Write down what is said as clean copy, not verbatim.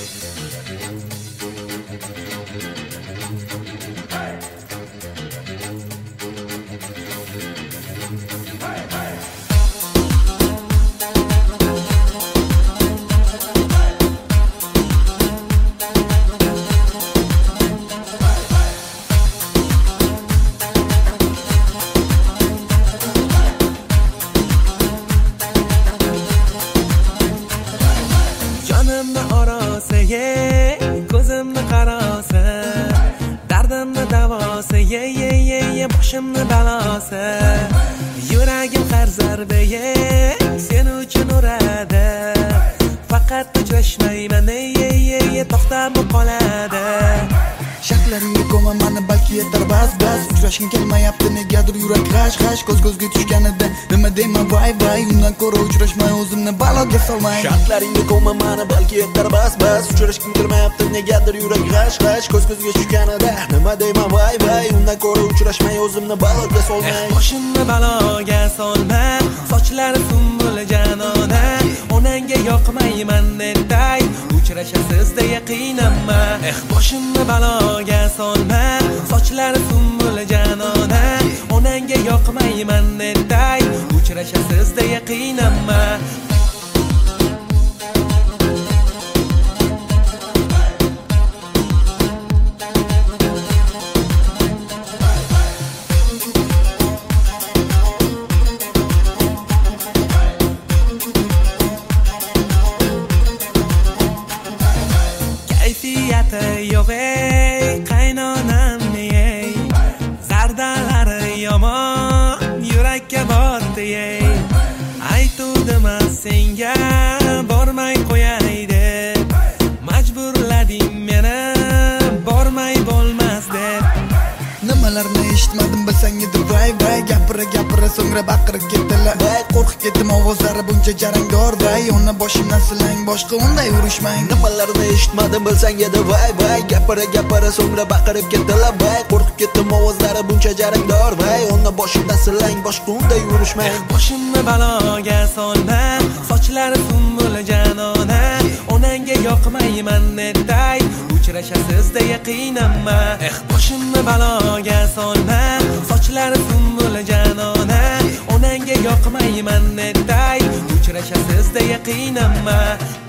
Jonimni orasi, ko'zimni qarasi, dardimni davosi, boshimni balosi. Yuragim har zarda, sen uchun uradi. Faqat uchrashmayman, to'xtab qoladi. Shaklaringga ko'maman, balki yetar bas. Uchrashgim kelmayapti, negadir yurak g'ash. Ko'z-ko'zga tushganida nima deyman, vay. Undan ko'ra uchrashmay o'zimni baloga solmay. Shaklaringga ko'maman, balki yetar bas. Uchrashgim kelmayapti, negadir yurak g'ash. Ko'z-ko'zga tushganida nima deyman, vay. Undan ko'ra uchrashmay o'zimni baloga solmay. Boshimni baloga solma, sochlari sumbul janona. Onangga yoqmayman netay, uchrashasiz deya qiynama. Boshimni baloga solma, sochlari sumbul janona. Onangga yoqmayman netay, uchrashasiz deya qiynama. Kayfiyati yo'q, qaynonam zardalari yomon, yurakka botdi. Aytuvdim senga bormay qo'yay deb, majburlading meni bormay bo'lmas deb. Nimalarni eshitmadim bilsang edi, vay. Gapira so'ngra baqirib ketdilar. Qo'rqib ketdim, ovozlari buncha jarangdor, vay. Uni boshimdan silang, boshqa unday urishmang. Nimalarni eshitmadim bilsang edi, vay. Gapira so'ngra baqirib ketdilar, vay. Qo'rqib ketdim, ovozlari buncha jarangdor, vay. Uni boshimdan silang, boshqa unday urishmang. Boshimni baloga solma, sochlari sumbul janona. Onangga yoqmayman netay, uchrashasiz deya qiynama. Boshimni baloga solma, sochlari sumbul janona. Onangga yoqmayman netay, uchrashasiz deya qiynama.